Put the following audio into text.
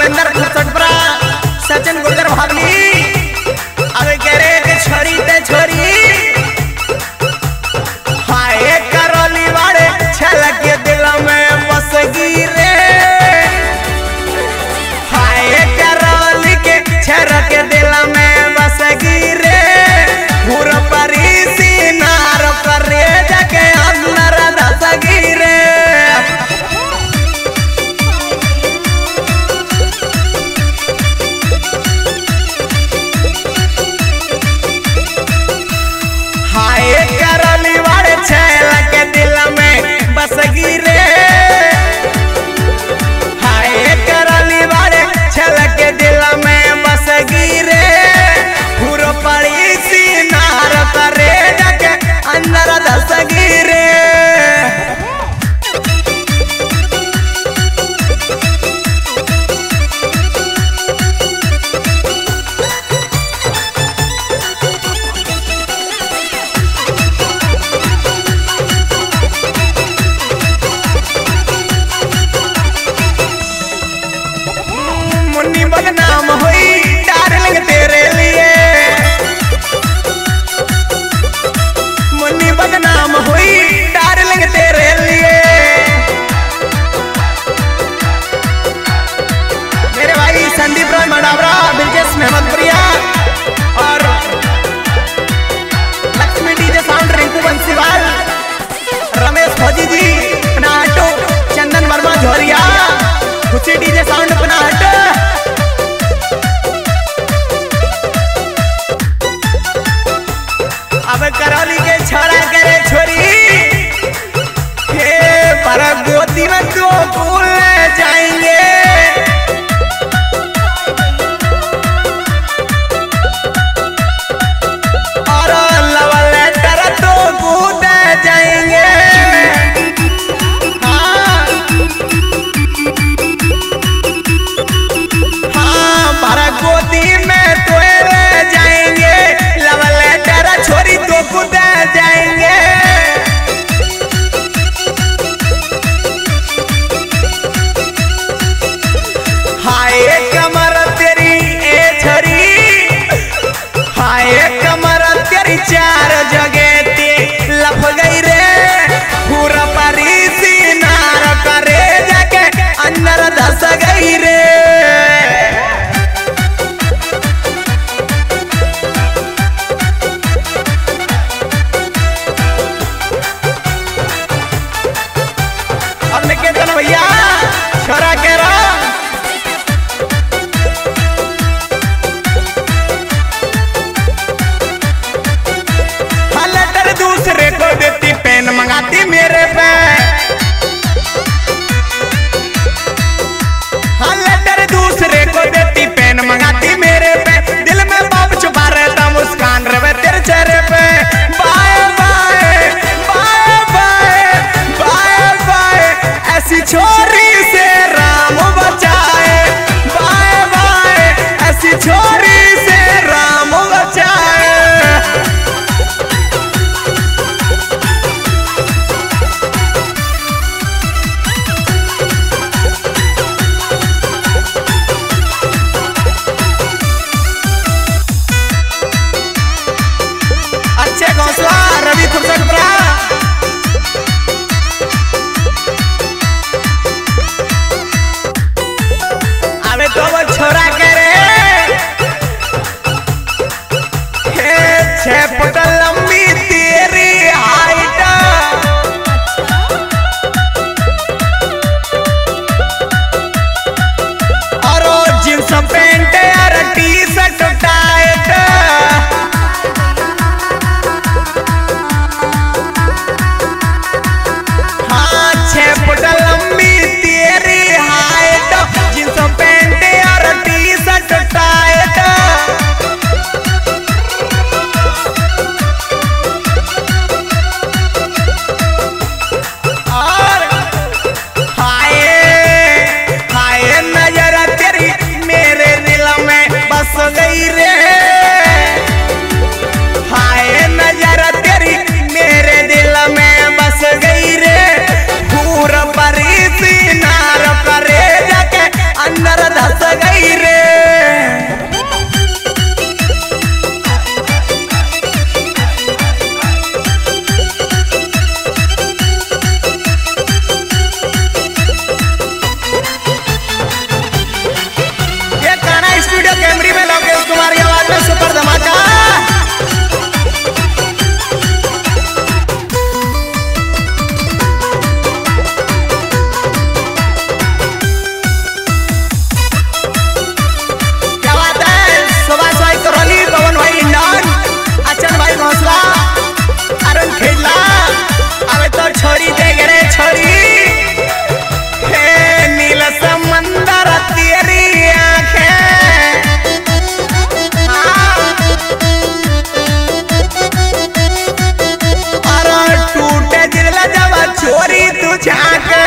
रविंदर फुरसटपुरा सचिन गुर्जर भागली अबे कह रहे कि छोरी ते छोरी हाय करौली वाले छलक के दिल में बसगी रे हाय करौली के छलक के दिल में बसगी रे भूर परी सीनार पर रे जके अंदर दसगी रे हाय करौली वाले छलक के दिल में बसगी रे हाय करौली वाले छलक के दिल में बसगी रे भूर पड़ी सीनार पर रे जके अंदर दसगी रे मुन्नी बदनाम हुई डार्लिंग तेरे लिए मुन्नी बदनाम हुई डार्लिंग तेरे लिए मेरे भाई संदीप राय मडावरा बिरजेश मेहमदपुरिया और लक्ष्मी डीजे साउंड रिंकू बंसीवाल रमेश फौजी जी पनाहटो चंदन वर्मा झोरिया खुशी डीजे साउंड पनाहटो अब करौली के छोरा करे छोरी हे पर गोदी में दो फूल जाएंगे और लव लेटर तो कूद जाएंगे हाँ हाँ पर गोदी में तो जाएंगे लव लेटर छोरी तो कूद जाएंगे हाय कमर तेरी ए छरी हाय कमर तेरी चार जगह ते लप गई रे पूरा परी सीनार करे जाके अंदर धस गई रे और निकेतन भैया छोरा कह रहा हाँ लेटर दूसरे को देती पेन मंगाती मेरे पे हाँ लेटर दूसरे को देती पेन मंगाती मेरे पे दिल में बाप छुपा रहता मुस्कान रवे तेरे चेहरे पे bye bye bye bye bye bye ऐसी छोरी से राम बचाए बाय बाय ऐसी छोरी से राम बचाए अच्छे घोंसला रवि खुरसटपुरा अबे तो वो छोरा करे हे 6 फुट लंबी तेरी हाइट और जींस पैंट और टी शर्ट टाइट हाँ 6 फुट लंबी तेरी हाइट जींस पैंट और टी शर्ट टाइट झांके